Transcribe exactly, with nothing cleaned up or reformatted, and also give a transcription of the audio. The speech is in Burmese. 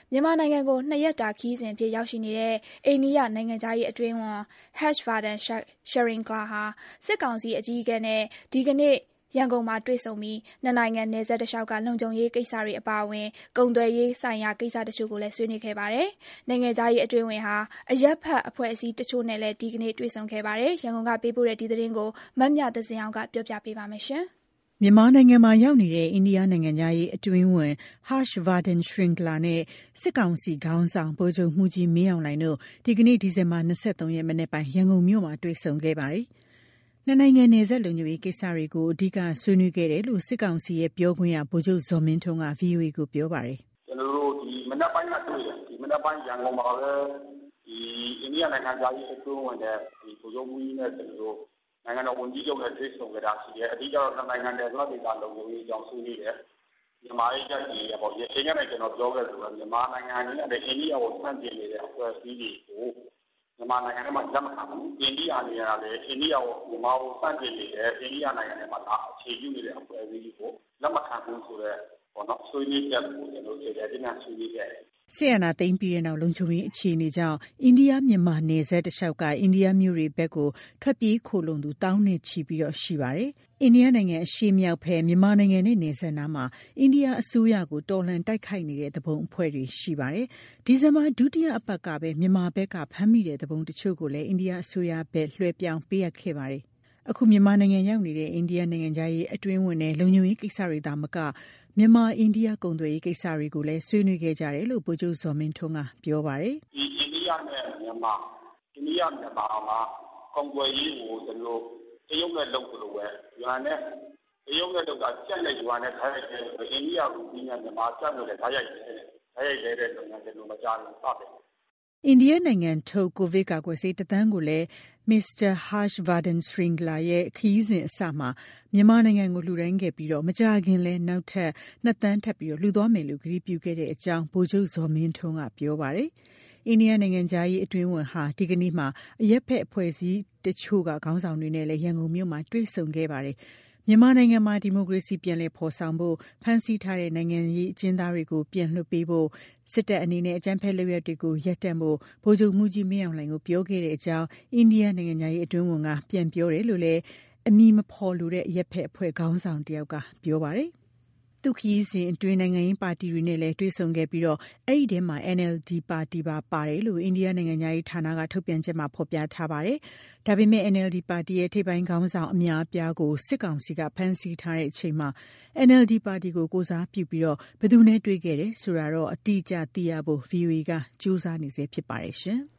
မြန်မာနိုင်ငံကိုနှစ်ရက်တာခီးစဉ်အဖြစ်ရောက်ရှိနေတဲ့အိန္ဒိယနိုင်ငံခြားရေးအတွင်းဝန် Harshvardhan Shringla ဟာစစ်ကောင်စီအကြီးအကဲနဲ့ဒီကနေ့ရန်ကုန်မှာတွေ့ဆုံပြီးနှစ်နိုင်ငံနယ်စပ်တလျှောက်ကလုံခြုံရေးကိစ္စတွေအပါအဝင်ကုန်သွယ်ရေးဆိုင်ရာကိစ္စတချို့ကိုလည်းဆွေးနွေးခဲ့ပါတယ်။နိုင်ငံခြားရေးအတွင်းဝန်ဟာအရပ်ဖက်အဖွဲ့အစည်းတချို့နဲ့လည်းဒီကနေ့တွေ့ဆုံခဲ့ပါတယ်။ရန်ကုန်ကပေးပို့တဲ့ဒီသတင်းကိုမမြသဇင်အောင်ကပြောပြပေးပါမယ်။မြန်မာနိုင်ငံမှာရောက်နေတဲ့အိန္ဒိယနိုင်ငံခြားရေးအတွင်းဝန် Harshvardhan Shringla နဲ့စစ်ကောင်စီခေါင်းဆောင်ဗိုလ်ချုပ်မှူးကြီးမင်းအောင်လှိုင်တို့ဒီကနေ့ဒီဇင်ဘာ၂၃ရက်မနက်ပိုင်းရန်ကုန်မြို့မှာတွေ့ဆုံခဲ့ပါတယ်။နှစ်နိုင်ငံနယ်စပ်လုံခြုံရေးကိစ္စတွေကိုအဓိကဆွေးနွေးခဲ့တယ်လို့စစ်ကောင်စီရဲ့ပြောခွင့်ရဗိုလ်ချုပ်ဇော်မင်းထွန်းက ဗွီအိုအေ ကိုပြောပါတယ်။ကျွန်တော်တို့ဒီမနက်ပိုင်းကတွေ့တယ်။ဒီမနက်ပိုင်းရန်ကုန်မှာပဲဒီအိန္ဒိယနိုင်ငံခြားရေးအတွင်းဝန်နဲ့ဒီဗိုလ်ချုပ်မှူးကြီးနဲ့ကျွန်တော်တို့နိုင်ငံတော်ဝန်ကြီးချုပ်နဲ့တွေ့ဆုံကြတာရှိတယ်။အဓိကတော့နိုင်ငံနယ်စပ်ဒေသလုံခြုံရေးအကြောင်းဆွေးနွေးတယ်။မြန်မာရေးကြည်ရပေါ့။အရင်ကလည်းကျွန်တော်ပြောခဲ့ဆိုတော့မြန်မာနိုင်ငံနဲ့အိန္ဒိယကိုဆန့်ကျင်နေတဲ့အဖွဲ့အစည်းတွေကိုမြန်မာနိုင်ငံထဲမှာလက်မခံဘူး။အိန္ဒိယနေရာလည်းအိန္ဒိယကိုမြန်မာကိုဆန့်ကျင်နေတဲ့အိန္ဒိယနိုင်ငံထဲမှာဒါအခြေပြုနေတဲ့အဖွဲ့အစည်းတွေကိုလက်မခံဘူးဆိုတော့ပေါ့နော်ဆွေးနွေးချက်ကိုကျွန်တော်တို့ကြည့်တယ်ဒီနေ့ဆွေးနွေးခဲ့တယ်စစ်အာဏာသိမ်းပြီးတဲ့နောက်လုံခြုံရေးအခြေအနေကြောင့်အိန္ဒိယမြန်မာနယ်စပ်တလျှောက်ကအိန္ဒိယမြို့တွေဘက်ကိုထွက်ပြေးခိုလုံသူတောင်းနဲ့ချီပြီးတော့ရှိပါတယ်။အိန္ဒိယနိုင်ငံအရှေ့မြောက်ဘက်မြန်မာနိုင်ငံနဲ့နယ်စပ်နားမှာအိန္ဒိယအစိုးရကိုတော်လှန်တိုက်ခိုက်နေတဲ့သဘုံအဖွဲ့တွေရှိပါတယ်။ဒီဇင်ဘာဒုတိယအပတ်ကပဲမြန်မာဘက်ကဖမ်းမိတဲ့သဘုံတချို့ကိုလည်းအိန္ဒိယအစိုးရဘက်လွှဲပြောင်းပေးအပ်ခဲ့ပါတယ်။အခုမြန်မာနိုင်ငံရောက်နေတဲ့အိန္ဒိယနိုင်ငံခြားရေးအတွင်းဝန်နဲ့လုံခြုံရေးကိစ္စတွေသာမကမြန်မာအိန္ဒိယကုန်သွယ်ရေးကိစ္စတွေကိုလည်းဆွေးနွေးခဲ့ကြတယ်လို့ဗိုလ်ချုပ်ဇော်မင်းထွန်းကပြောပါတယ်။ဒီအိန္ဒိယနဲ့မြန်မာအိန္ဒိယမြန်မာမှာကုန်သွယ်ရေးကိုကျွန်တော်တရုတ်နဲ့လုပ်လို့ပဲရွာနဲ့တရုတ်နဲ့လုပ်တာကျက်နဲ့ရွာနဲ့ထားရိုက်တယ်အိန္ဒိယကဒီနဲ့မြန်မာကျက်နဲ့လည်းထားရိုက်တယ်ထားရိုက်တဲ့လုပ်ငန်းကျွန်တော်မကြားဘူးစတယ်အိန္ဒိယနိုင်ငံထုတ်ကိုဗစ်ကာကွယ်ဆေးတသန်းကိုလည်းမစ္စတာ Harshvardhan Shringla ရဲ့ခရီးစဉ်အစမှာမြန်မာနိုင်ငံကိုလှူဒန်းခဲ့ပြီးတော့မကြာခင်လဲနောက်ထပ်နှစ်သန်းထပ်ပြီးတော့လှူသွားမယ်လို့ကတိပြုခဲ့တဲ့အကြောင်းဗိုလ်ချုပ်ဇော်မင်းထွန်းကပြောပါတယ်။အိန္ဒိယနိုင်ငံသားရေးအတွင်းဝန်ဟာဒီကနေ့မှာအရက်ဖက်အဖွဲ့အစည်းတချို့ကခေါင်းဆောင်တွေနဲ့လည်းရန်ကုန်မြို့မှာတွေ့ဆုံခဲ့ပါတယ်။မြန်မာနိုင်ငံမှာဒီမိုကရေစီပြန်လည်ဖော်ဆောင်ဖို့ဖမ်းဆီးထားတဲ့နိုင်ငံရေးအကျဉ်းသားတွေကိုပြန်လွှတ်ပေးဖို့စစ်တပ်အနေနဲ့အကြမ်းဖက်လုပ်ရပ်တွေကိုရပ်တန့်ဖို့ဗိုလ်ချုပ်မှူးကြီးမင်းအောင်လှိုင်ကိုပြောခဲ့တဲ့အကြောင်းအိန္ဒိယနိုင်ငံသားရေးအတွင်းဝန်ကပြန်ပြောတယ်လို့လည်းအမည်မဖော်လိုတဲ့ရက်ဖက်အဖွဲ့ခေါင်းဆောင်တယောက်ကပြောပါတယ်။သူခရီးစဉ်အတွင်းနိုင်ငံရေးပါတီတွေနဲ့လည်းတွေ့ဆုံခဲ့ပြီးတော့အဲ့ဒီထဲမှာ N L D ပါတီပါပါတယ်လို့အိန္ဒိယနိုင်ငံသားရေးဌာနကထုတ်ပြန်ချက်မှာဖော်ပြထားပါတယ်။ဒါပေမဲ့ N L D ပါတီရဲ့ထိပ်ပိုင်းခေါင်းဆောင်အများအပြားကိုစစ်ကောင်စီကဖမ်းဆီးထားတဲ့အချိန်မှာ N L D ပါတီကိုကိုစားပြုပြီးတော့ဘယ်သူနဲ့တွေ့ခဲ့တယ်ဆိုတာတော့အတိအကျသိရဖို့ V O A ကစူးစမ်းနေစေဖြစ်ပါတယ်ရှင်။